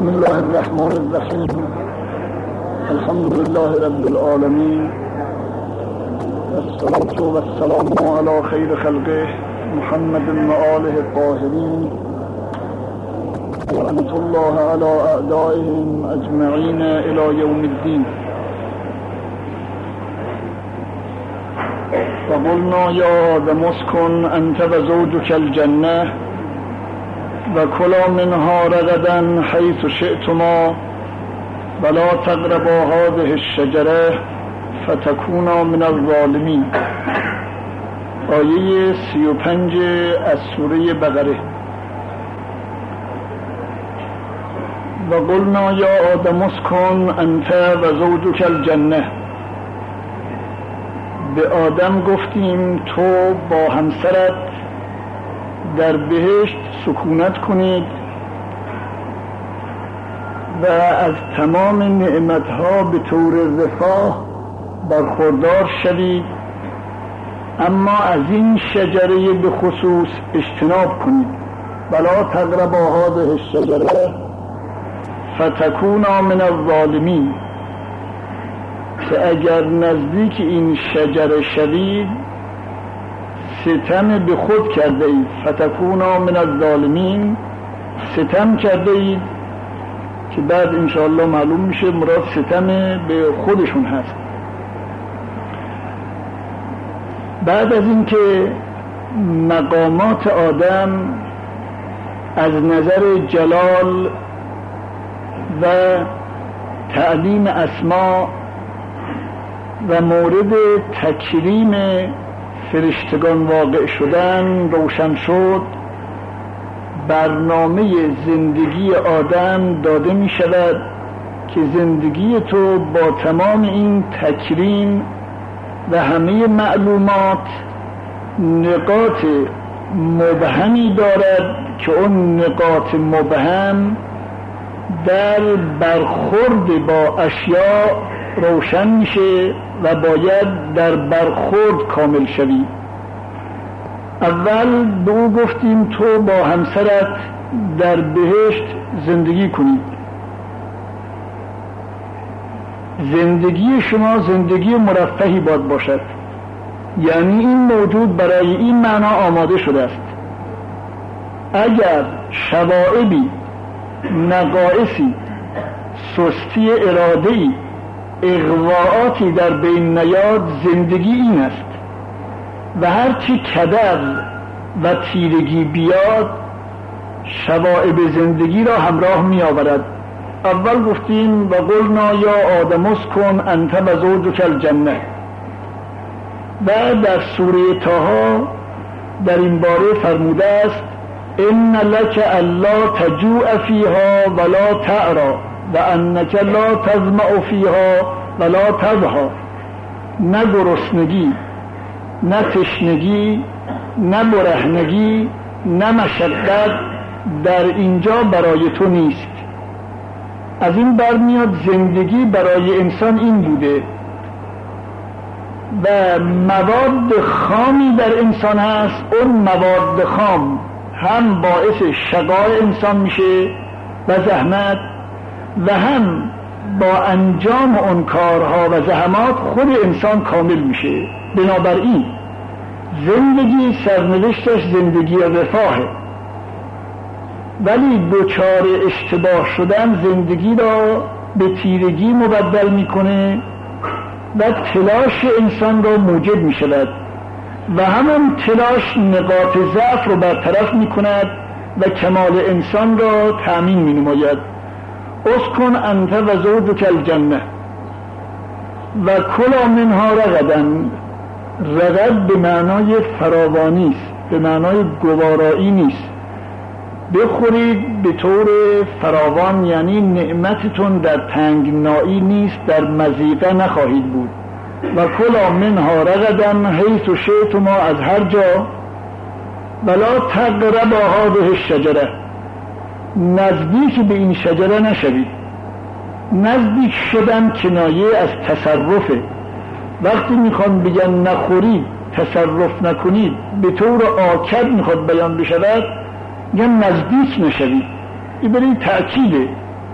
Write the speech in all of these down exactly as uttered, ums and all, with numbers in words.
الله الرحمن الرحیم. الحمد لله رب العالمین، والصلاة والسلام علی خیر خلقه محمد و آله الطاهرین، ورحمة الله علی اعدائهم اجمعین الی یوم الدین. وقلنا یا آدم اسکن انت و زوجک الجنه و کلا منها رغدا حیث شئتما ولا تقربا هذه الشجره فتکونا من الظالمین. آیه سی و پنج از سوره بقره. و قلنا یا آدم اسکن انت و زوجک الجنه. به آدم گفتیم تو با همسرت در بهشت سکونت کنید و از تمام نعمتها به طور رفاه برخوردار شوید، اما از این شجره به خصوص اجتناب کنید. ولا تقربا هذه الشجره فتکونا من الظالمین، که اگر نزدیک این شجره شوید ستم به خود کرده اید. فتکونا من الظالمین، ستم کرده اید که بعد انشاءالله معلوم میشه مراد ستم به خودشون هست. بعد از اینکه مقامات آدم از نظر جلال و تعلیم اسما و مورد تکریم فرشتگان واقع شدن روشن شد، برنامه زندگی آدم داده می شود که زندگی تو با تمام این تکریم و همه معلومات نقاط مبهمی دارد که اون نقاط مبهم در برخورد با اشیاء روشن میشه و باید در برخورد کامل شوی. اول به او گفتیم تو با همسرت در بهشت زندگی کنید. زندگی شما زندگی مرفهی باید باشد، یعنی این موجود برای این معنا آماده شده است. اگر شوائبی، نقائصی، سستی اراده‌ای، اغواءاتی در بین نیاد، زندگی این است. و هرچی کدر و تیرگی بیاد شوائب زندگی را همراه می آورد. اول گفتیم و قلنا یا آدم اسکن انت و زوجک الجنه. و در سوره طه در این باره فرموده است ان لک الا تجوع فیها ولا تعری و انک لا تظمأ فیها ولا تضحی. نه گرسنگی، نه تشنگی، نه برهنگی، نه مشقت در اینجا برای تو نیست. از این برمیاد زندگی برای انسان این بوده و مواد خامی در انسان هست. اون مواد خام هم باعث شقای انسان میشه و زحمت، و هم با انجام اون کارها و زحمات خود انسان کامل میشه. بنابراین زندگی سرنوشتش زندگی رفاهه، ولی دچار اشتباه شدن زندگی را به تیرگی مبدل میکنه و تلاش انسان را موجب میشود و همون تلاش نقاط ضعف رو برطرف میکند و کمال انسان را تأمین مینماید. اسکن انت و زوجک الجنه و کلا منها رغدا. رغد به معنای فراوانی است، به معنای گوارایی نیست. بخورید به طور فراوان، یعنی نعمتتون در تنگنایی نیست، در مضیقه نخواهید بود. و کلا منها رغدا حیث شئتما، از هر جا. ولا تقربا هذه الشجره، نزدیک به این شجره نشوید. نزدیک شدن کنایه از تصرفه. وقتی میخوان بگن نخورید، تصرف نکنید، به طور آکد میخواد بیان بشود، میگن نزدیک نشوید. این برای تأکیده.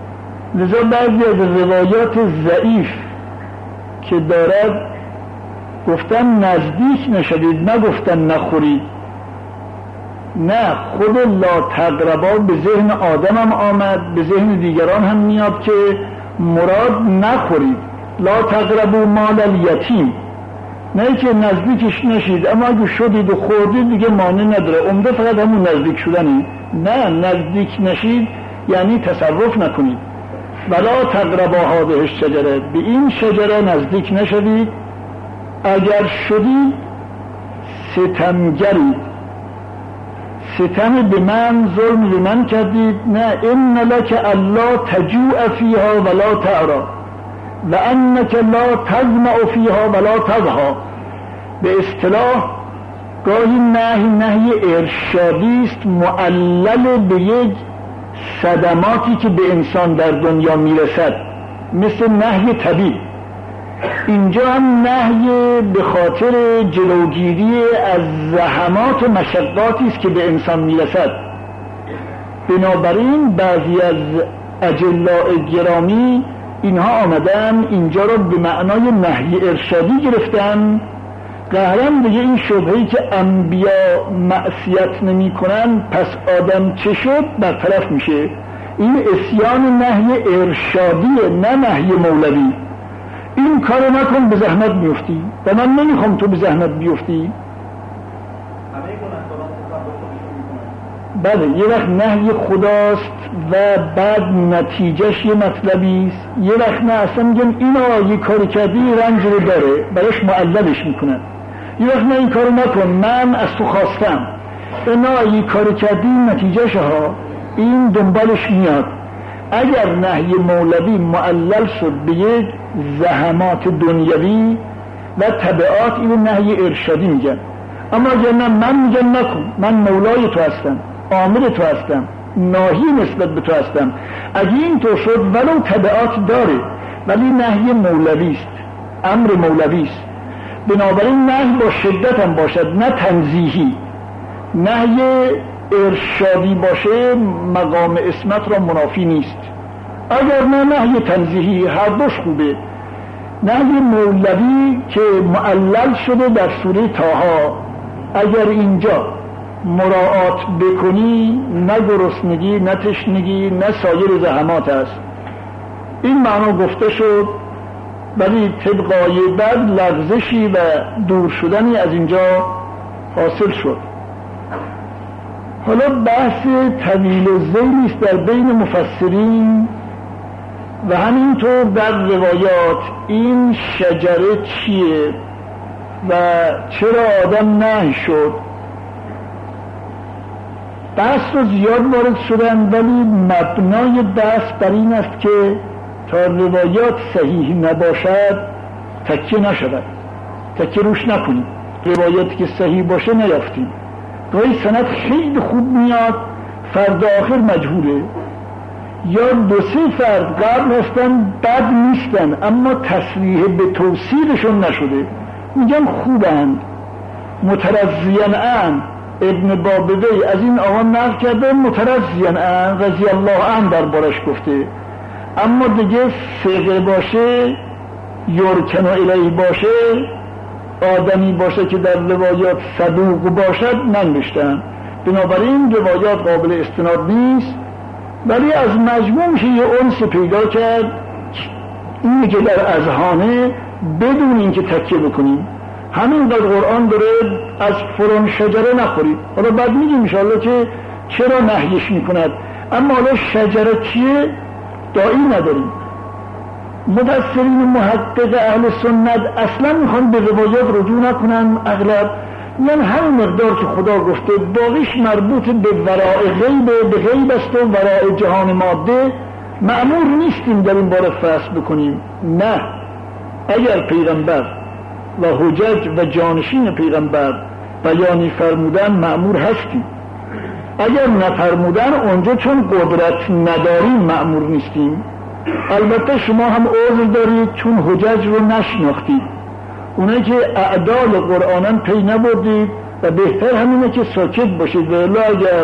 لذا بعضی از روایات ضعیف که دارد گفتن نزدیک نشدید، نگفتن نخورید. نه، خود لا تقربا به ذهن آدم هم آمد، به ذهن دیگران هم میاد که مراد نخورید. لا تقربوا مال الیتیم، نه که نزدیکش نشید، اما اگه شدید و خوردید دیگه مانع نداره، عمده فقط همون نزدیک شدنی. نه، نزدیک نشید یعنی تصرف نکنید. ولا تقربا هذه الشجره، به این شجره نزدیک نشدید، اگر شدید ستمگرید، ستم به من، ظلم به من کردید. نه، ان لک الا تجوع فیها ولا تعرى و انک لا تظمأ فیها ولا تضحى. به اصطلاح گاهی نهی نهی ارشادی است معلل به یک صدماتی که به انسان در دنیا میرسد، مثل نهی طبیب. اینجا هم نهی به خاطر جلوگیری از زحمات و مشقاتی است که به انسان میرسد. بنابراین بعضی از اجلاء گرامی اینها آمدن اینجا رو به معنای نهی ارشادی گرفتن. قهرم دیگه این شبهه‌ای که انبیا معصیت نمی کنن پس آدم چه شد برطرف میشه. این اسیان نهی ارشادیه، نه نهی مولوی. این کارو نکن به زحمت بیفتی و من نمیخوام تو به زحمت بیفتی. بله، یه وقت نهی خداست و بعد نتیجهش یه مطلبی است، یه وقت نه اصلا میگن اینا یه کاری کردی رنج رو داره براش معللش میکنن. یه وقت نه این کارو نکن من از تو خواستم، اینا یه کاری کردی نتیجهش ها این دنبالش میاد. اگر نهی مولوی معلل شد به یک زحمات دنیوی و تبعات، این نهی ارشادی میگن. اما اگر نه من میگن نکن، من مولای تو هستم، آمر تو هستم، ناهی نسبت به تو هستم. اگه این تو شد ولو تبعات داره ولی نهی مولوی است، امر مولوی است. بنابراین نهی با شدت هم باشد، نه تنزیهی. نهی ارشادی باشه مقام اسمت را منافی نیست. اگر نه نهی تنزیهی، هر دوش خوبه. نهی مولوی که معلل شده در سوره طه، اگر اینجا مراعات بکنی نه گرسنگی نه تشنگی نه سایر زحمات است. این معنا گفته شد، ولی طبقای بعد لغزشی و دور شدنی از اینجا حاصل شد. حالا بحث طویل الذیل است در بین مفسرین و همینطور در روایات. این شجره چیه و چرا آدم نهی شد؟ بحث رو زیاد وارد شدن، ولی مبنای بحث بر این است که تا روایات صحیح نباشد تکیه نشود، تکیه روش نکنیم. روایاتی که صحیح باشه نیافتیم. گاهی سند خیلی خوب میاد فرد آخر مجهوله، یا دو سه فرد قبل هستن بد نیستن اما تصریح به توصیلشون نشده، میگن خوبند. مترضیان ان ابن بابوی از این آقا نقل کرده، مترضیان ان رضی الله عنه دربارش گفته. اما دیگه صیغه باشه، یرکن الیه باشه، آدمی باشه که در روایات صدوق باشد ننوشتن. بنابراین روایات قابل استناد نیست، ولی از مجموع میشه یه انس پیدا کرد اینی که در اذهانه بدون اینکه تکیه بکنیم. همین در قرآن داره از فلان شجره نخورید. حالا بعد میگیم انشاءالله که چرا نهیش میکند، اما حالا شجره چیه دایی نداریم. مفسرین محقق اهل سنت اصلا میخوان به روایات رجوع نکنن، اغلب میگن همین مقدار که خدا گفته، باقیش مربوط به وراء غیب، به غیب است و وراء جهان ماده، مأمور نیستیم در این باره فصل بکنیم. نه، اگر پیغمبر و حجج و جانشین پیغمبر بیانی فرمودن مأمور هستیم، اگر نفرمودن اونجا چون قدرت نداریم مأمور نیستیم. البته شما هم عذر دارید چون حجج رو نشناختید، اونایی که اعدال قرآنن پی نبردید و بهتر همینه که ساکت باشید. و الا اگر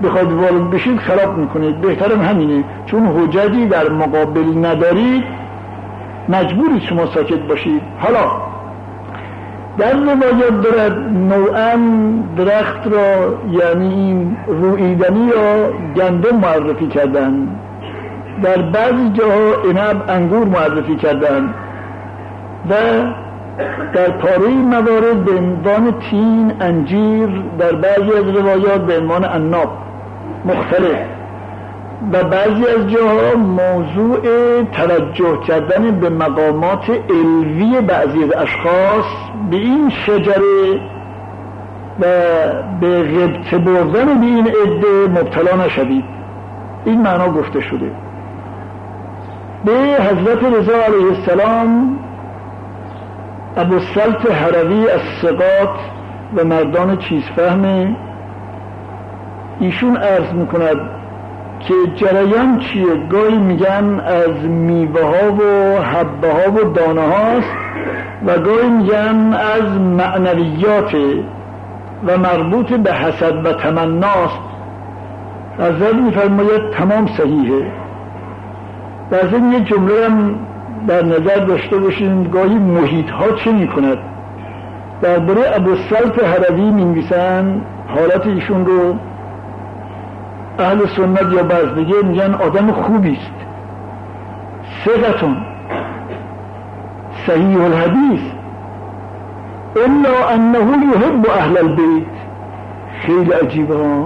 بخواید وارد بشید خراب میکنید، بهترم همینه، چون حجتی در مقابل ندارید مجبورید شما ساکت باشید. حالا در روایات دارد نوعاً درخت را، یعنی این رویدنی را گندم معرفی کردن، در بعضی جاها عنب انگور معرفی کردن و در پاره موارد به عنوان تین، انجیر، در بعضی از روایات به عنوان عناب مختلف، و بعضی از جاها موضوع توجه کردن به مقامات علوی بعضی از اشخاص به این شجره و به غبطه بردن به این عده مبتلا نشوید، این معنا گفته شده. به حضرت رضا علیه السلام ابوالسلط هروی از ثقات و مردان چیزفهم ایشون عرض میکند که جریان چیه؟ گاهی میگن از میوه ها و حبه ها و دانه هاست و گاهی میگن از معنویات و مربوط به حسد و تمناست. حضرت میفرماید تمام صحیحه. در ضمن یه جمله هم در نظر داشته باشیم، گاهی محیط ها چه میکند. درباره ابوالسلط هروی می‌نویسن حالت ایشون رو اهل سنت یا بعض دیگه میگن آدم خوبی است، ثقتون صحیح الحدیث الا انه یحب اهل البیت. خیلی عجیبه ها،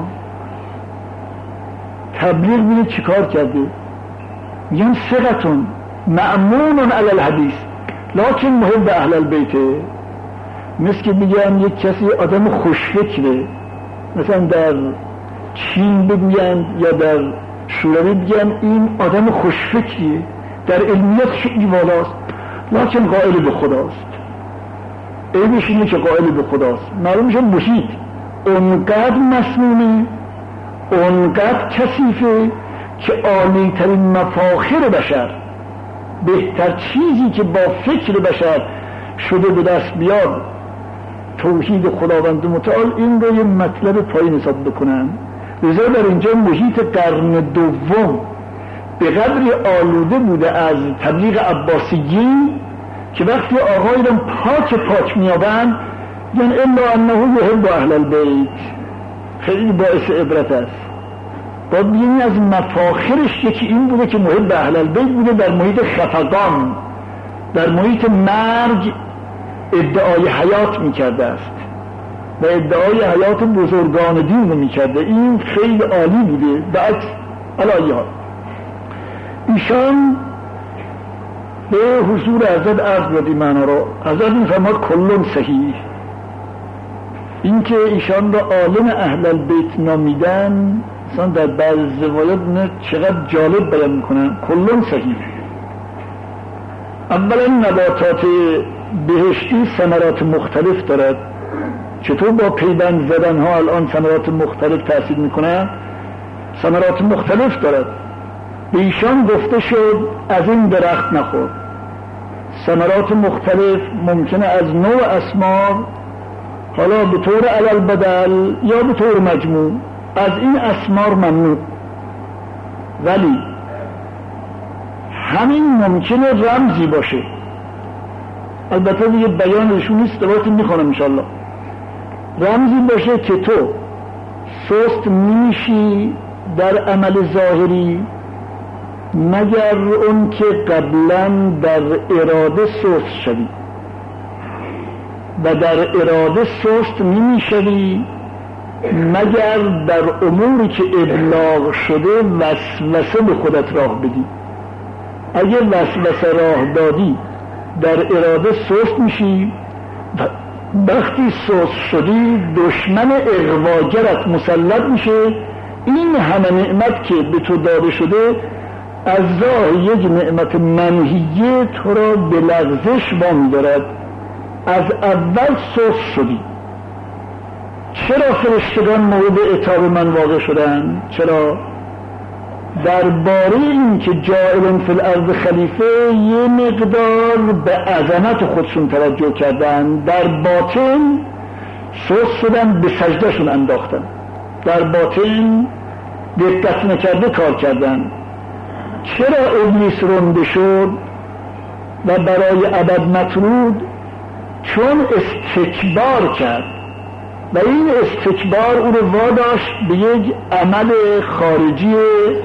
تبلیغ میگه چیکار کرده؟ میگن ثقتون مأمون علی الحدیث لکن محب اهل البیت. مثل که میگن یک کسی آدم خوشفکره، مثلا در چین بگویند یا در شوروی بگن این آدم خوشفکریه، در علمیت خیلی والاست لکن قائل به خداست. عیبش اینه که قائل به خداست. معلوم میشه محیط اونقدر مسمومه، اونقدر کثیفه که عالی ترین مفاخر بشر، بهتر چیزی که با فکر بشر شده به دست بیاد توحید خداوند متعال، این رو یه مطلب پایین حساب بکنن. لذا در اینجا محیط قرن دوم به قدری آلوده بوده از تبلیغ عباسیین که وقتی آقایان پاک پاک میابن یعنی الا انه یحب اهل البیت، خیلی باعث عبرت است. باید بگیم از مفاخرش یکی این بوده که محب اهل البیت بوده، در محیط خفقان، در محیط مرگ ادعای حیات میکرده است و ادعای حیات بزرگان دین رو میکرده. این خیلی عالی بوده. بعد علایات ایشان به حضور حضرت عرض دادی معنا رو. حضرت میفرماد کلون صحیح. این که ایشان را عالم اهل البیت نامیدن مثلا در بعض روایات نه چقدر جالب بیان میکنن. کلون صحیح. اولا نباتات بهشتی ثمرات مختلف دارد. چطور با پیوند زدن ها الان ثمرات مختلف تأثیر میکنن؟ ثمرات مختلف دارد. به ایشان گفته شد از این درخت نخور. ثمرات مختلف ممکنه از نوع اسمار، حالا به طور علل بدل یا به طور مجموع، از این اسمار ممنوع. ولی همین ممکنه رمزی باشه، البته دیگه بیانشون نیست، دلوقتی میخونم انشالله. رمزی باشه که تو سست میشی در عمل ظاهری مگر اون که قبلا در اراده سست شوی، و در اراده سست نمیشوی مگر در اموری که ابلاغ شده وسوسه به خودت راه بدی. اگه وسوسه راه دادی در اراده سست میشی، وقتی سست شدی دشمن اغواگرت مسلط میشه. این همه نعمت که به تو داده شده از راه یک نعمت منهیه تو را به لغزش وامی دارد. از اول سست شدی. چرا فرشتگان مورد عتاب من واقع شدن؟ چرا؟ درباره این که جاعلن فی الارض خلیفه یه مقدار به عظمت خودشون توجه کردن، در باطن سست شدن، به سجدهشون انداختن. در باطن دقت نکرده کار کردن. چرا ابلیس رنده شد و برای ابد مطرود؟ چون استکبار کرد و این استکبار او رو واداشت به یک عمل خارجی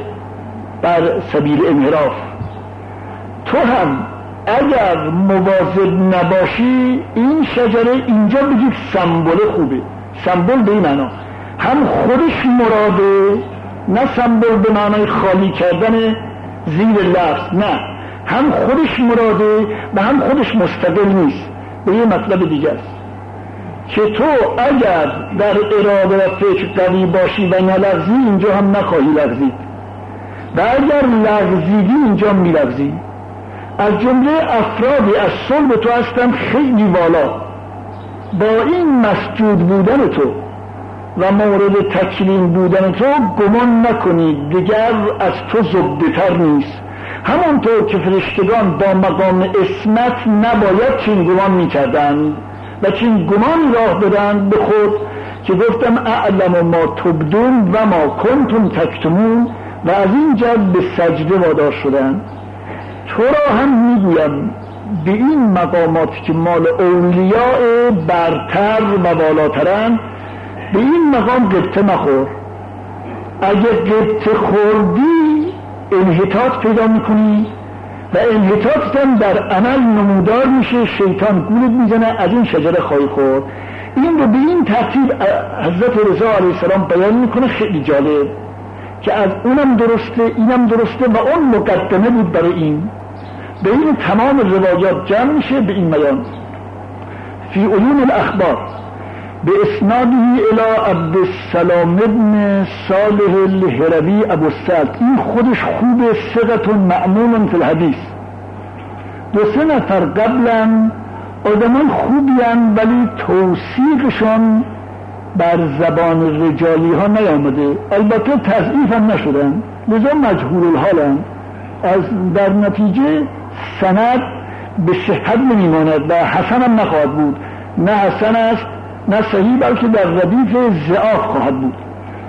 بر سبیل انحراف. تو هم اگر مواظب نباشی این شجره اینجا بگید سمبل خوبه، سمبل به این معنا هم خودش مراده، نه سمبل به معنای خالی کردن زیر لفظ، نه، هم خودش مراده و هم خودش مستقل نیست. به یه مطلب دیگه است که تو اگر در اراده و فکر قوی باشی و نلغزی اینجا هم نخواهی لغزید و اگر لغزیدی اینجا میلغزی. از جمله افرادی از صلب تو هستن خیلی والا، با این مسجود بودن تو و مورد تکریم بودن تو گمان نکنید دیگر از تو زبده تر نیست. همانطور که فرشتگان با مقام اسمت نباید چین گمان میکردند و چین گمان راه بدن به خود که گفتم اعلم ما تبدون و ما کنتم تکتمون و از این جد به سجده وادار شدن. تو را هم میگویم به این مقاماتی که مال اولیاء برتر و بالاترن به این مقام قبطه مخور. اگر قبطه خوردی انحطاط پیدا میکنی و انحطاطتم در عمل نمودار میشه، شیطان گولت میزنه، از این شجره خواهی خورد. این رو به این ترتیب حضرت رضا علیه السلام بیان میکنه، خیلی جالب که از اونم درسته اینم درسته و اون مقدمه بود برای این. به این تمام روایات جمع میشه به این میان. فی علوم الاخبار به اسناده الى عبدالسلام ابن صالح الهروی ابو السعد، این خودش خوب ثقة معمول فی الحدیث. دو سه نفر قبلا آدمان خوبیان ولی توثیقشون بر زبان رجالی ها نیامده، البته تضعیف هم نشدن، لذا مجهول الحالن. از در نتیجه سند به صحت نمیماند و حسن هم نخواهد بود، نه حسن است نه صحیح، بلکه در ردیف ضعاف خواهد بود.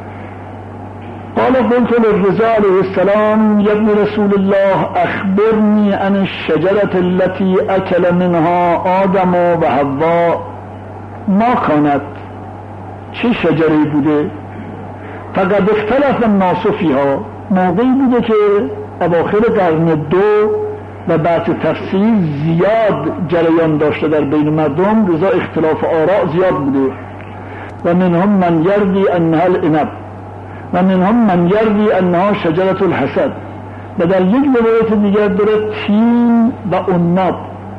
قال قلت للرضا علیه السلام یا ابن رسول الله اخبرنی عن الشجرة التي اکل منها آدم و حوا ما کانت، چه شجره بوده؟ فقد اختلف الناس فیها، موقعی بوده که اواخر قرن دو و بعد تفسیر زیاد جریان داشته در بین مردم، لذا اختلاف آراء زیاد بوده. و منهم من یروی انها العنب و منهم من یروی انها شجرة الحسد، و در یک روایت دیگر داره تین و عنب.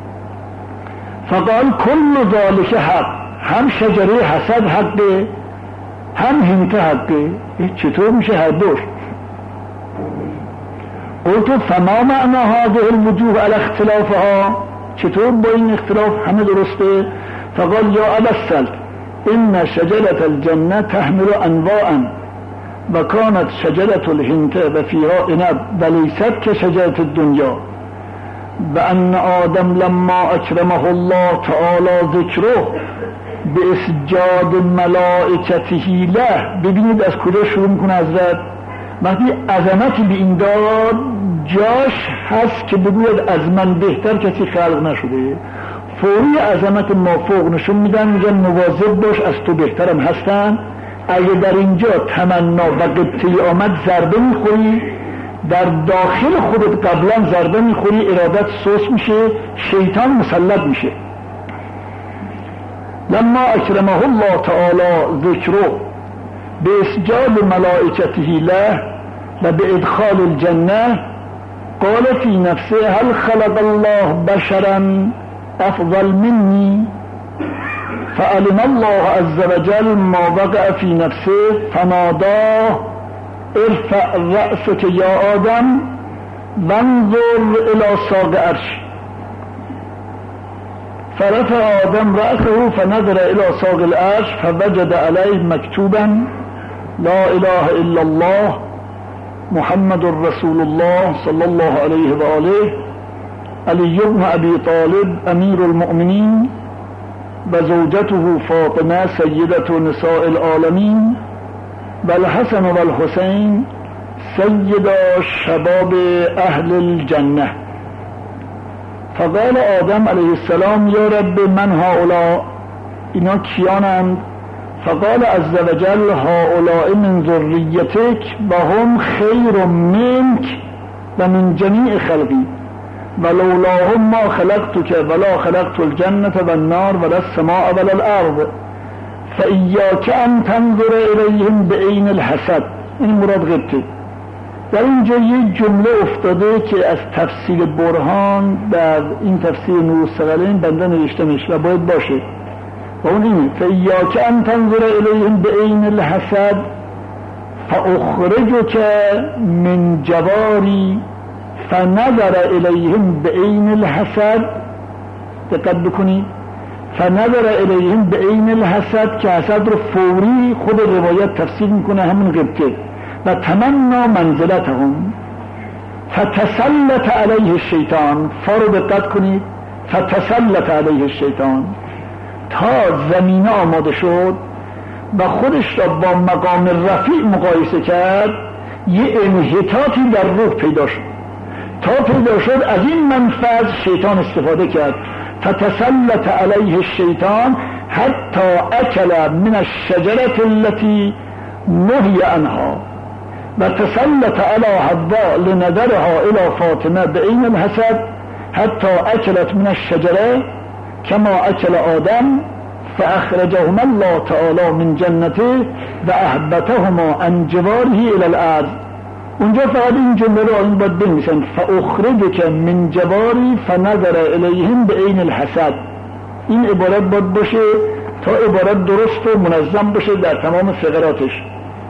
فقال کل ذلك حق، هم شجره حسد حقه هم هنته حقه. چطور میشه هر دوش؟ قلت فما معنى هذه الوجوه على اختلافها، چطور با این اختلاف همه درسته؟ فقال یا ابا السلط ان شجرة الجنة تحمل انواعا و كانت شجرة الهنته و فيها عنب وليست كشجرة الدنيا و ان آدم لما اکرمه الله تعالی ذکره به اسجاد ملائکته له. ببینید از کجا شروع میکنه حضرت، وقتی عظمتی به این داد جاش هست که بگوید از من بهتر کسی خلق نشده، فوری عظمت مافوق نشون میدن، میگن مواظب باش از تو بهترم هستن. اگه در اینجا تمنا و قبطه آمد ضربه میخوری، در داخل خودت قبلا ضربه میخوری، ارادت سوس میشه، شیطان مسلط میشه. لما اکرمه الله تعالی ذکره به اسجاد ملائکته له و به ادخال الجنه قال فی نفسه هل خلق الله بشرا افضل منی فعلم الله عز وجل ما وقع فی نفسه فناداه ارفع رأسك یا آدم وانظر الى ساق عرش. فرفع آدم رأسه فنظر الى ساق العرش فوجد عليه مكتوبا لا اله الا الله محمد رسول الله صلی الله علیه و آله علی بن ابی طالب امیر المؤمنین و زوجته فاطمه سیدة نساء العالمین و الحسن و الحسین سیدا شباب اهل الجنه. فقال آدم علیه السلام یا رب من هؤلاء، اینا کیانند؟ فقال عز وجل هؤلاء من ذریتک و هم خیر منک و من جمیع خلقی ولولاهم ما خلقتک ولا خلقت الجنة والنار ولا السماء ولا الارض فإیاک ان تنظر الیهم بعین الحسد. این مراد غبطه. در اینجا یک جمله افتاده که از تفسیر برهان در این تفسیر نور الثقلین بنده نوشته میشه و باید باشه و اون اینه فإیاک ان تنظر الیهم بعین الحسد فاخرجک من جواری فنظر الیهم بعین الحسد. دقت بکنید، فنظر الیهم بعین الحسد که حسد رو فوری خود روایت تفسیر میکنه همون غبطه. و تمنا منزلتهم فتسلط علیه الشیطان. فا رو دقت کنید، فتسلط علیه الشیطان، تا زمینه آماده شد و خودش را با مقام رفیع مقایسه کرد، یه انحطاطی در روح پیدا شد. تا پیدا شد از این منفذ شیطان استفاده کرد. فتسلط علیه الشیطان حتی اکل من الشجرة التي نهی عنها و تسلط علی حواء لنظرها الى فاطمه بعین الحسد حتی اکلت من الشجره کما اکل آدم فاخرجهما الله تعالی من جنته و اهبتهما عن جواره الى الارض. اونجا فقط این جمله رو آیین باید بنویسن فاخرجک من جواری فنظر الیهم بعین الحسد. این عبارت باید باشه تا عبارت درست و منظم باشه در تمام فقراتش.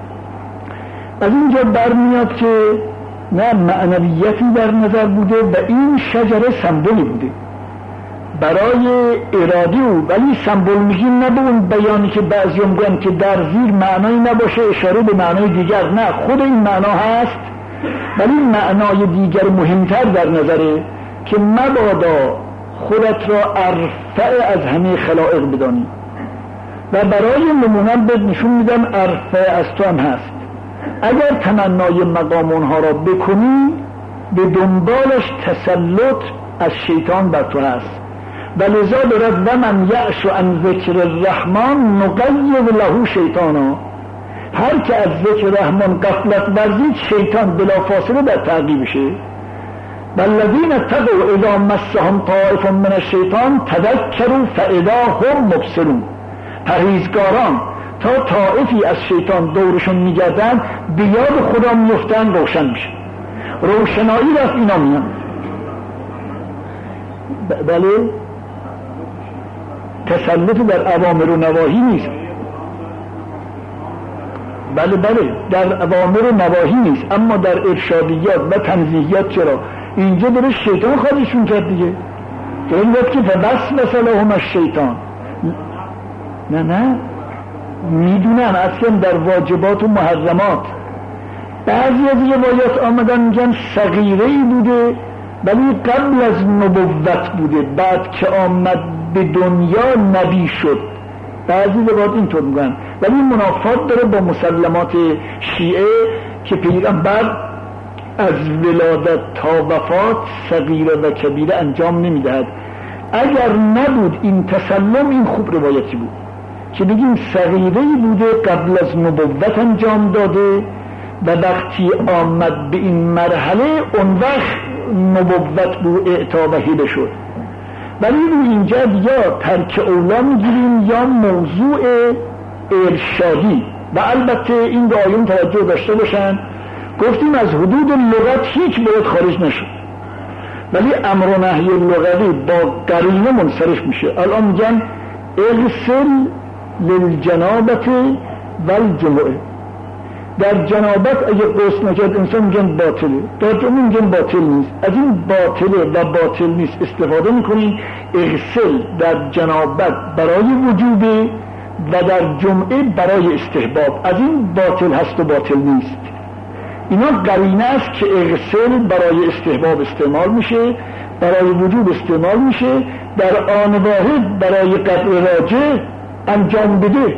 از اینجا برمیاد که نه معنویتی در نظر بوده و این شجره سمبولی بوده برای ارادی او، ولی سمبول میگیم نه به اون بیانی که بعضی میگن که در زیر معنایی نباشه اشاره به معنای دیگر، نه خود این معنا هست ولی معنای دیگر مهمتر در نظره که مبادا خودت را ارفع از همه خلائق بدانی. و برای نمونم به نشون میدم ارفع از تو هم هست. اگر تمنای مقام اونها را بکنی به دنبالش تسلط از شیطان بر تو هست و لذا دارد و من یعش عن ذکر الرحمن نقید له شیطانا. هر که از ذکر رحمان غفلت ورزید شیطان بلافاصله در تعقیبشه. والذین اتقوا اذا مسهم طائف من الشیطان تذکروا فاذا هم مبصرون. پرهیزگاران تا طائفی از شیطان دورشون میگردن به یاد خدا میفتن روشن میشه. روشنایی رفت اینا میان. بله تسلط در اوامر و نواهی نیست. بله بله در اوامر و نواهی نیست، اما در ارشادیات و تنزیهیات چرا؟ اینجا داره شیطان خودشون کرد دیگه. داره میگه که فبس مثلهم الشیطان. نه نه میدونن اصلا در واجبات و محرمات بعضی از روایات آمدن میگن صغیره‌ای بوده ولی قبل از نبوت بوده، بعد که آمد به دنیا نبی شد. بعضی روایات اینطور میگن ولی منافات داره با مسلمات شیعه که پیغمبر از ولادت تا وفات صغیره و کبیره انجام نمیدهد. اگر نبود این تسلم این خوب روایتی بود که بگیم صغیره‌ای بوده قبل از نبوت انجام داده و وقتی آمد به این مرحله اون وقت نبوت بود اعطا و هبه شد. ولی رو اینجا یا ترک اولا میگیریم یا موضوع ارشادی. و البته این دو آیون توجه داشته باشن گفتیم از حدود لغت هیچ باید خارج نشد ولی امر و نهی لغوی با قرینه منصرف میشه. الان میگن اغسل للجنابت والجمعه. در جنابت اگه غسل نکرد انسان میگن باطله، در جمعه میگن باطل نیست. از این باطله و باطل نیست استفاده میکنیم. اغسل در جنابت برای وجوبه و در جمعه برای استحباب. از این باطل هست و باطل نیست. اینا قرینه است که اغسل برای استحباب استعمال میشه، برای وجوب استعمال میشه، در آن واحد برای قطع راجع انجام بده.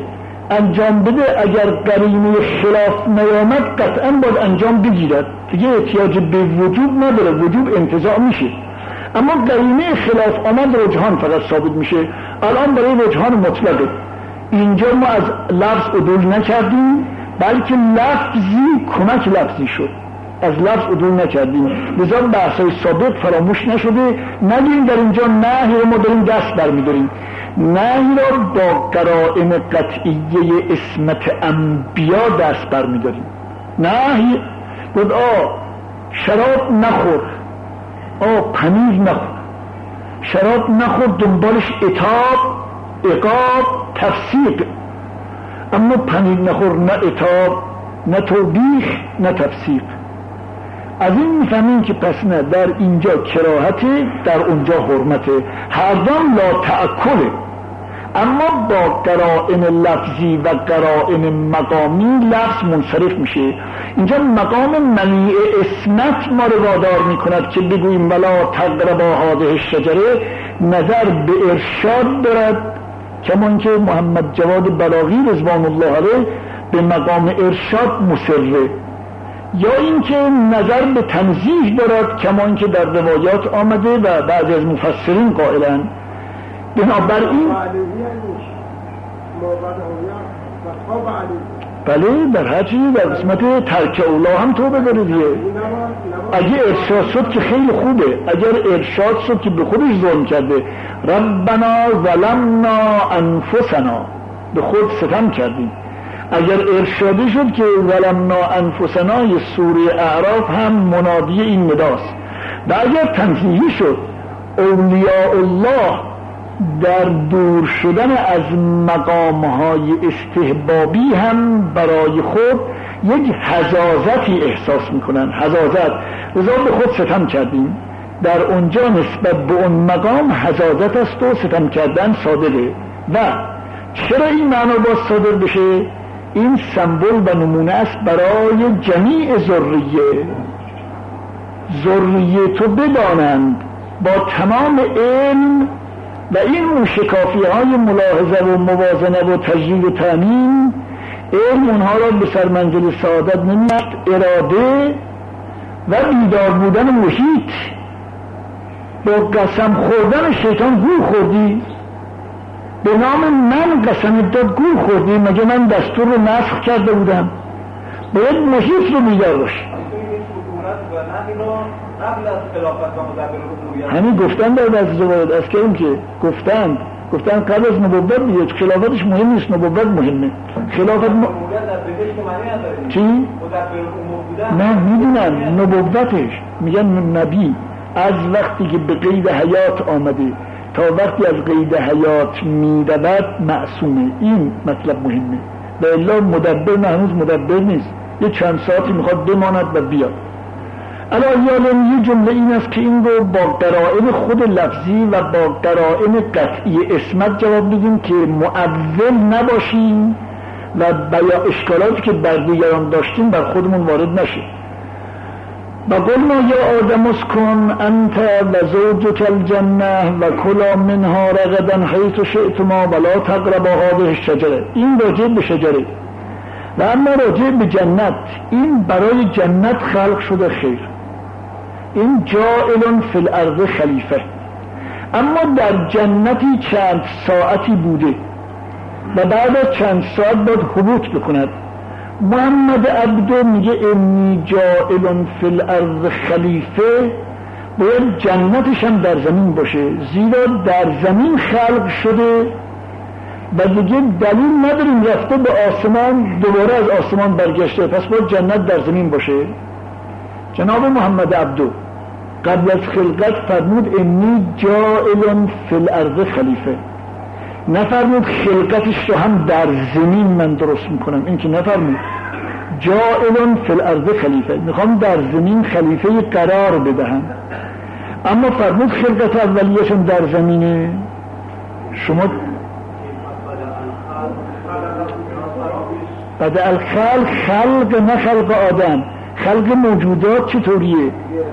انجام بده، اگر قرینه خلاف نیامد قطعا باید انجام بگیرد، دیگه احتیاج به وجوب نداره، وجوب انتزاع میشه. اما قرینه خلاف آمد رجحان فقط ثابت میشه. الان برای رجحان مطلقه اینجا ما از لفظ عدول نکردیم، بلکه لفظی کمک لفظی شد، از لفظ عدول نکردیم، لذا بحثای سابق فراموش نشده. نگیم در اینجا نهی رو ما داریم دست برمیداریم، نهی را با قرائن قطعیه اسمت انبیا دست برمیداریم. نهی گفت آ شراب نخور، آ پنیر نخور، شراب نخور دنبالش عتاب عقاب تفسیق، اما پنیر نخور نه عتاب نه توبیخ نه تفسیق. از این میفهمیم که پس نه در اینجا کراهته، در اونجا حرمته، هر دام لا تأکله، اما با قرائن لفظی و قرائن مقامی لفظ منصرف میشه. اینجا مقام منیع اسمت ما رو وادار میکند که بگوییم ولا تقربا هذه الشجره، نظر به ارشاد دارد، کما اینکه محمد جواد بلاغی رضوان الله علیه به مقام ارشاد مصره، یا اینکه نظر به تنزیه دارد، کما اینکه در روایات آمده و بعضی از مفسرین قائلن. بنابراین بله در هر چیزی در قسمت ترک اولا هم توبه داره دیگه. اگه ارشاد شد که خیلی خوبه، اگر ارشاد شد که به خودش ظلم کرده، ربنا ظلمنا انفسنا، به خود ستم کردیم. اگر ارشادی شد که ظلمنا انفسنا، یه سوره اعراف هم منادی این نداست. و اگر تنزیهی شد، اولیاء الله در دور شدن از مقامهای استحبابی هم برای خود یک حزازتی احساس میکنن، حزازت، لذا به خود ستم کردیم. در اونجا نسبت به اون مقام حزازت است و ستم کردن صادره. و چرا این معنا باید صادر بشه؟ این سمبل و نمونه است برای جمیع ذریه. ذریه تو بدانند با تمام علم و این موشکافی های ملاحظه و موازنه و تجرید و تامین، علم اونها را به سرمنزل سعادت نمیاد، اراده و بیدار بودن محیط. با قسم خوردن شیطان گول خوردی، به نام من قسم داد گول خوردی، مگه من دستور رو نسخ کرده بودم؟ باید محیط رو بیدار باشی. همین گفتن باید از روایت از که این که گفتن گفتن قبل از نبوت بیاد، خلافتش مهم نیست، نبوت مهمه. خلافت م... چی؟ نه میدونم نبوتش، میگن نبی از وقتی که به قید حیات آمده تا وقتی از قید حیات میرود معصومه. این مطلب مهمه، و الا مدبر نه، هنوز مدبر نیست، یه چند ساعتی میخواد بماند و بیاد. الان یه جمله این است که این رو با قرائن خود لفظی و با قرائن قطعی اسمت جواب بدیم که معول نباشیم و بیا اشکالاتی که بر دیگران داشتیم بر خودمون وارد نشه. و قلنا یا آدم اسکن انت و زوجک الجنه و کلا منها رغدا حیث شئتما ولا تقربا هذه الشجره. این راجع به شجره. و اما راجع به جنت، این برای جنت خلق شده خیر، این جائل فی الارض خلیفه. اما در جنتی چند ساعتی بوده و بعد از چند ساعت باید حبوط بکند. محمد عبدو میگه انی جائل فی الارض خلیفه، باید جنتش هم در زمین باشه، زیرا در زمین خلق شده و دیگه دلیل نداریم رفته به آسمان دوباره از آسمان برگشته، پس باید جنت در زمین باشه. جناب محمد عبدو قبل از خلقت فرمود انی جائل فی الارض خلیفه، نفرمود خلقتش رو هم در زمین من درست میکنم، این که نفرمود. جائل فی الارض خلیفه، میخوام در زمین خلیفه قرار بدهم، اما فرمود خلقت اولیه‌شون در زمینه. شما بعد الخلق، خلق نه خلق آدم، خلق موجودات چطوریه؟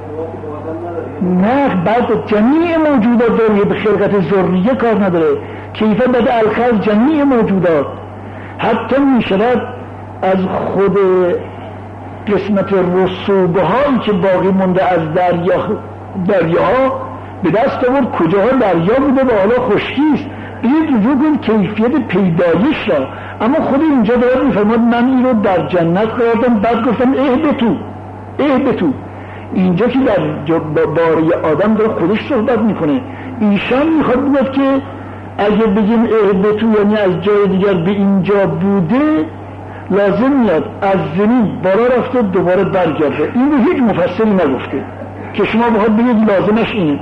نه بعد جمیع موجودات داره، به خلقت ذریه کار نداره. کیفه بعد الخلق جمیع موجودات، حتی می شود از خود قسمت رسوبه هایی که باقی مونده از دریا دریاها به دست آورد کجاها دریا بوده و حالا خشکی است. این رجوع کن کیفیت پیدایش را. اما خود اینجا دارد میفرماد من این رو در جنت قرار دادم، بعد گفتم اهبطوا اهبطوا. اینجا که در باره آدم داره خودش صحبت میکنه، ایشان میخواد بگوید که اگه بگیم اهبطوا یعنی از جای دیگر به اینجا بوده، لازم میاد از زمین بالا رفته دوباره برگرده. این رو هیچ مفسری نگفته که شما باید بگید لازمش اینه.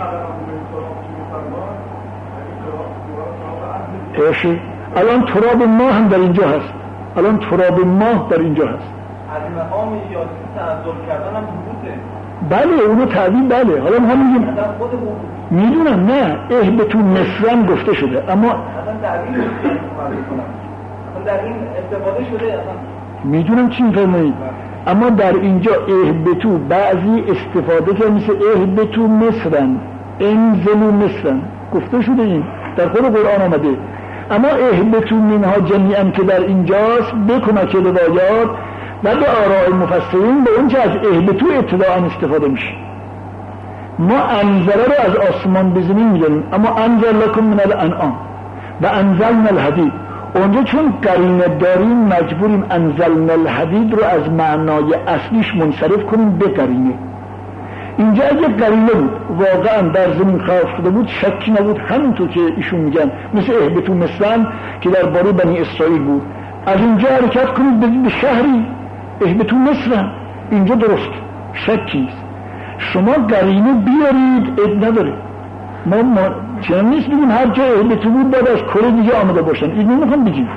باشه الان تراب ماه هم در اینجا هست، الان تراب ماه در اینجا هست. از مقام یا تعذر کردن هم بوده. بله اونو تعبیر بله. حالا ما میگیم میدونم نه اهبطوا مصرا گفته شده، اما اصلا تعبیر در این استفاده شده اصلا میدونم چی میفرمایید، اما در اینجا اهبطوا بعضی استفاده که مثل اهبطوا مصرا انزلوا مصرا گفته شده، این در خود قرآن آمده. اما اهبطوا منها جمیعا که در اینجاست به کمک روایات و به آراء مفسرین به اون که از اهبطوا ابتداء استفاده میشه. ما انزل رو از آسمان به زمین میدونیم، اما انزل لکم من الانعام و انزلنا الحدید، اونجا چون قرینه داریم مجبوریم انزلنا الحدید رو از معنای اصلیش منصرف کنیم به قرینه. اینجا اگه قرینه بود واقعا در زمین خلق شده بود شکی نبود، همینطور که ایشون میگن مثل اهبطوا مصرا که در باره بنی اسرائیل بود، از اینجا حرکت کنید بدید به شهری اهبطوا مصرا، اینجا درست شکی نیست. شما قرینه بیارید اد نداره. ما, ما چرا نیست بگیم هر جا اهبطوا بود بعد از کره دیگه آمده باشن، این نمیخوام بگیم.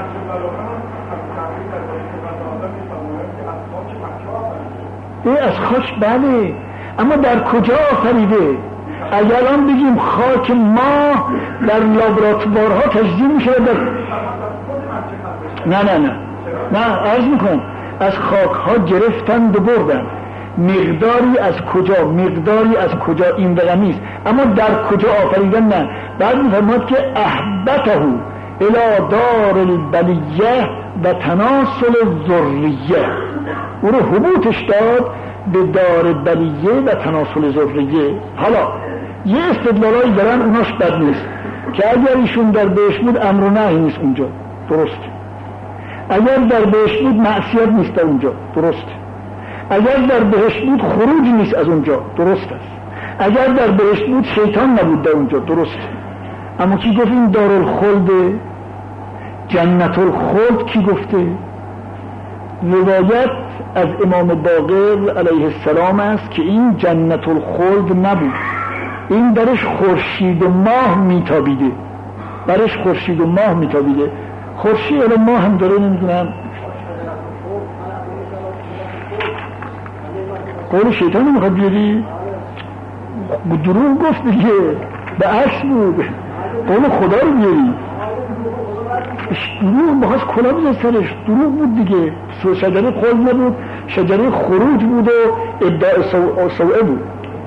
ای از خاک بله، اما در کجا آفریده؟ اگر الان بگیم خاک ما در لابراتوارها تجزیه میشه در... نه نه نه نه عرض میکنم از خاک ها گرفتند و بردن، مقداری از کجا مقداری از کجا این رقمیست، اما در کجا آفریدن نه. بعد میفرماد که احبته الى دار البلیه و تناسل ذریه، او رو حبوطش داد به دار بلیه و تناسل ذریه. حالا یه استدلالایی دارن اوناش بد نیست که اگر ایشون در بهشت بود امر و نهی نیست اونجا، درست. اگر در بهشت بود معصیت نیست در اونجا، درست. اگر در بهشت بود خروج نیست از اونجا، درست است. اگر در بهشت بود شیطان نبود در اونجا، درست. اما کی گفت این دارالخلد جنت الخلد کی گفته؟ روایت از امام باقر علیه السلام است که این جنت الخلد نبود، این درش خورشید و ماه میتابیده، درش خورشید و ماه میتابیده. خورشید و ماه هم داره نمیدونم قول شیطان میخواد بیاری؟ دروغ گفت دیگه، به عکس بود. قول خدا رو بیاری، دروغ بخواست کلا بزن سرش، دروغ بود دیگه. شجره خلد نبود، شجره خروج بود و ادعای سوء بود.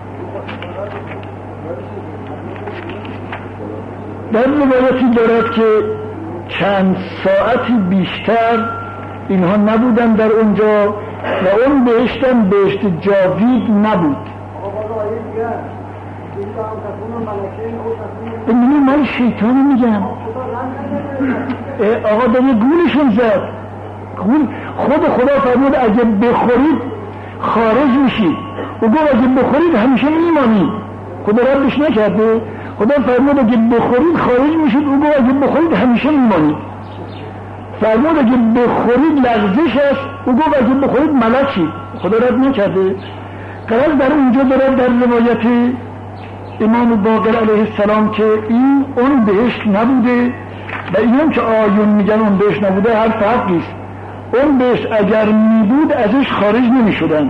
در روایتی دارد که چند ساعتی بیشتر اینها نبودن در اونجا و اون بهشتن بهشت جاوید نبود. این مال شیطانی میگم. آقا داره گولشون زد، گول. خود خدا فرمود اگه بخورید خارج میشید، و گفت اگه بخورید همیشه میمانید. خدا ردش نکرده، خدا فرمود اگه بخورید خارج میشید، و گفت اگه بخورید همیشه میمانید. فرمود اگه بخورید لغزش است، و گفت اگه بخورید ملکید. خدا رد نکرده. قرار در اونجا داره در روایت امام باقر علیه السلام که این اون بهشت نبوده و اینم که آیون میگن اون بهشت نبوده هر فرقی است. اون بهشت اگر میبود ازش خارج نمیشدن.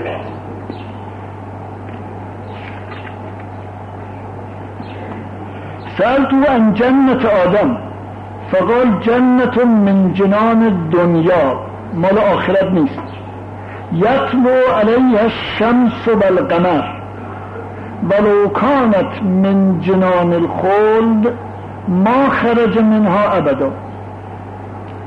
سألتو عن جنت آدم فقال جنت من جنان دنیا، مال آخرت نیست. یطلع علیها الشمس والقمر ولو كانت من جنان الخلد ما خرج منها ابدا.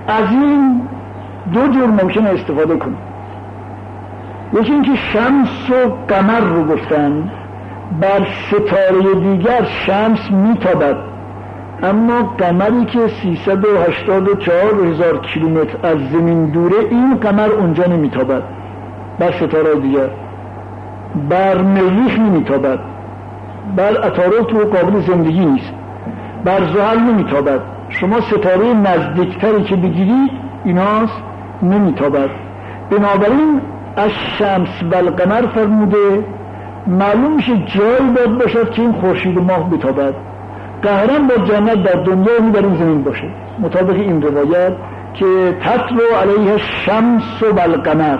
از این دو جور ممکنه استفاده کنیم. یکی اینکه شمس و قمر رو گفتن، بر ستاره دیگر شمس میتابد، اما قمری که سیصد و هشتاد و چهار هزار کیلومتر از زمین دوره، این قمر اونجا نمیتابد، بر ستاره دیگر، بر مریخ نمیتابد، بر عطارد تو قابل زندگی نیست، بر زحل نمیتابد. شما ستاره نزدیکتری که بگیرید ایناست نمیتابد. بنابراین از شمس و القمر فرموده، معلوم میشه جایی باید باشد که این خورشید ماه بتابد. قهرا با جنت در دنیا می در این زمین باشه، مطابق این روایت که تطلع علیه شمس و القمر.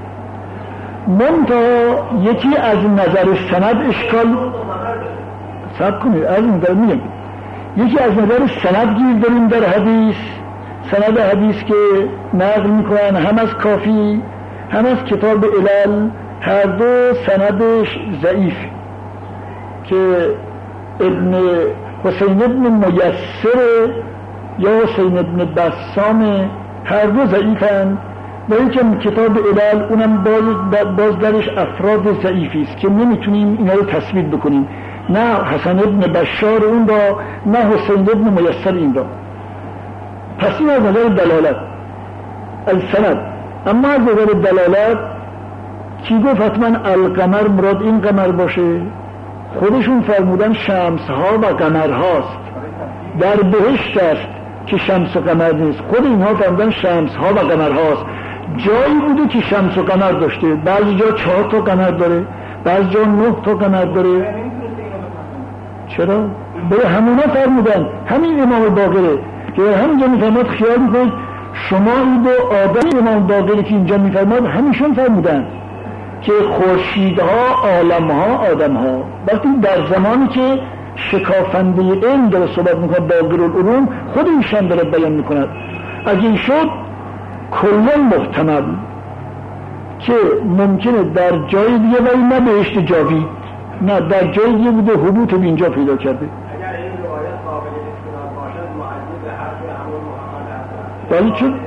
منتها یکی از نظر سند اشکال صبر کنید، از این در میگم یکی از نظر سند گیر داریم در حدیث. سند حدیث که نقل میکنن هم از کافی هم از کتاب علل، هر دو سندش ضعیف، که ابن حسین ابن میسر یا حسین ابن بسام، هر دو ضعیفن. و اینکه کتاب علل اونم باز, باز درش افراد ضعیفی است که نمیتونیم اینا رو تثبیت بکنیم، نه حسن ابن بشار اون را، نه حسین ابن میسر این را. پس این از نظر دلالت از سند. اما از نظر دلالت کی گفت حتما القمر مراد این قمر باشه؟ خودشون فرمودن شمس ها و قمر هاست. در بهشت است که شمس و قمر نیست، خود اینها فرمودن شمس ها و قمر هاست. جایی بوده که شمس و قمر داشته، بعضی جا چهار تا قمر داره، بعضی جا نه تا قمر داره. چرا؟ برای همونا فرمودن. همین امام باقره که همینجا میفرماد، خیال میکنید شما این دو آدم امام باقره که اینجا میفرماد همیشون فرمودن که خورشیدها، عالمها، آدمها. وقتی در زمانی که شکافنده علم داره صحبت میکنه، باقرالعلوم، خود ایشان داره بیان میکند. اگه این شد کلا محتمل که ممکنه در جای دیگه ولی نه بهشت جاوید، نه در جای دیگه بوده حبوط به اینجا پیدا کرده. اگر این روایت قابل استناد باشد معجز به حرف همون محمد ولی چون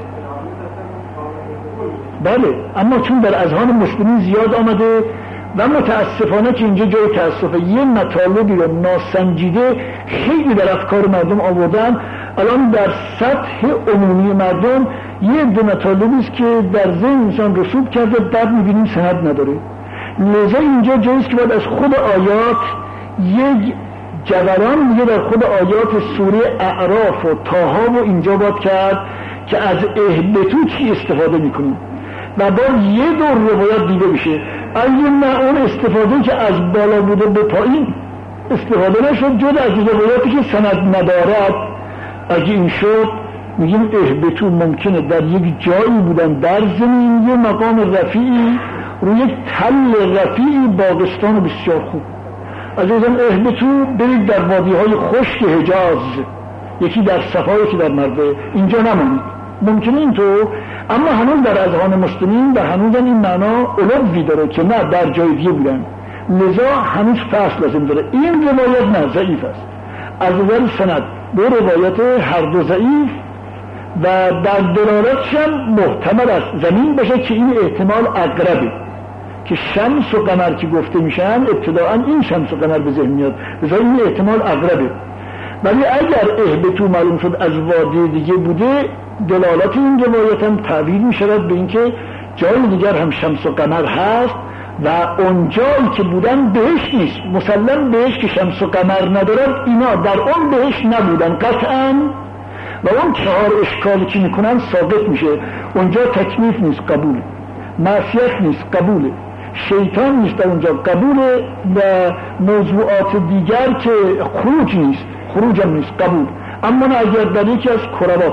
بله، اما چون در اذهان مسلمین زیاد آمده و متاسفانه که اینجا جای تاسفه، یه مطالبی رو ناسنجیده خیلی در افکار مردم آوردن. الان در سطح عمومی مردم یه دو مطالبی است که در ذهن انسان رسوب کرده، بعد میبینیم سند نداره. لذا اینجا جاییست که باید از خود آیات یک جوران دیگه در خود آیات سوره اعراف و طه و اینجا باید کرد که از اهبتو چی استفاده میکنیم و باید یه دور روایت دیده بشه. اگه نه اون استفاده که از بالا بوده به پایین استفاده نشد، جدا از روایاتی که سند ندارد، اگه این شد میگیم اهبتو ممکنه در یک جایی بودن در زمین، یه مقام رفیعی روی یک تل رفیعی، باغستان بسیار خوب. عزیزان اهبتو برید در وادی های خشک حجاز، یکی در صفا یکی در مروه، اینجا نمانید. ممکنه اینطور، اما هنوز در اذهان مسلمین و هنوز این معنا علوی داره که نه در جای دیگه بودن، لذا هنوز فصل لازم داره. این روایت نه، ضعیف است. از نظر سند دو روایت هر دو ضعیف و در دلالتش هم محتمل است زمین باشه که این احتمال اقربه، که شمس و قمر که گفته میشن ابتداعا این شمس و قمر به ذهن میاد، لذا این احتمال اقربه. ولی اگر اهبتو معلوم شد از وادی دیگه بوده، دلالت این روایت هم تعبیر میشود به اینکه جای دیگر هم شمس و قمر هست و اون جایی که بودن بهشت نیست. مسلم بهشت که شمس و قمر ندارد، اینا در اون بهشت نبودن قطعا، و اون چهار اشکالی که میکنن ثابت میشه. اونجا تکلیف نیست، قبول. معصیت نیست، قبول. شیطان نیست در اونجا، قبول. و موضوعات دیگر که خروج نیست، خروج هم نیست، قبول. اما اگر در یکی از کروات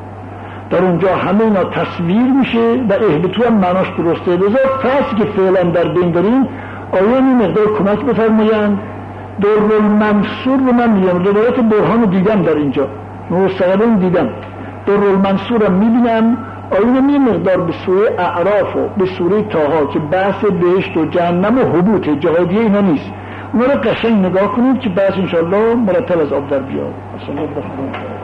در اونجا همه اینا تصویر میشه و اهبتو هم معناش درسته. لذا فصل که فعلا در بین داریم آیان این مقدار کمک بفرمایند. درالمنصور رو من میگم، روایت برهان دیدم در اینجا، مستقلن دیدم. درالمنصور رو میبینم، آیان این مقدار به سوره اعراف و به سوره طه که بحث بهشت و جهنم و حبوط جهادی اینا نیست، اونا رو قشنگ نگاه کنید که بحث انشاءالله مرتب از آب در بیاد.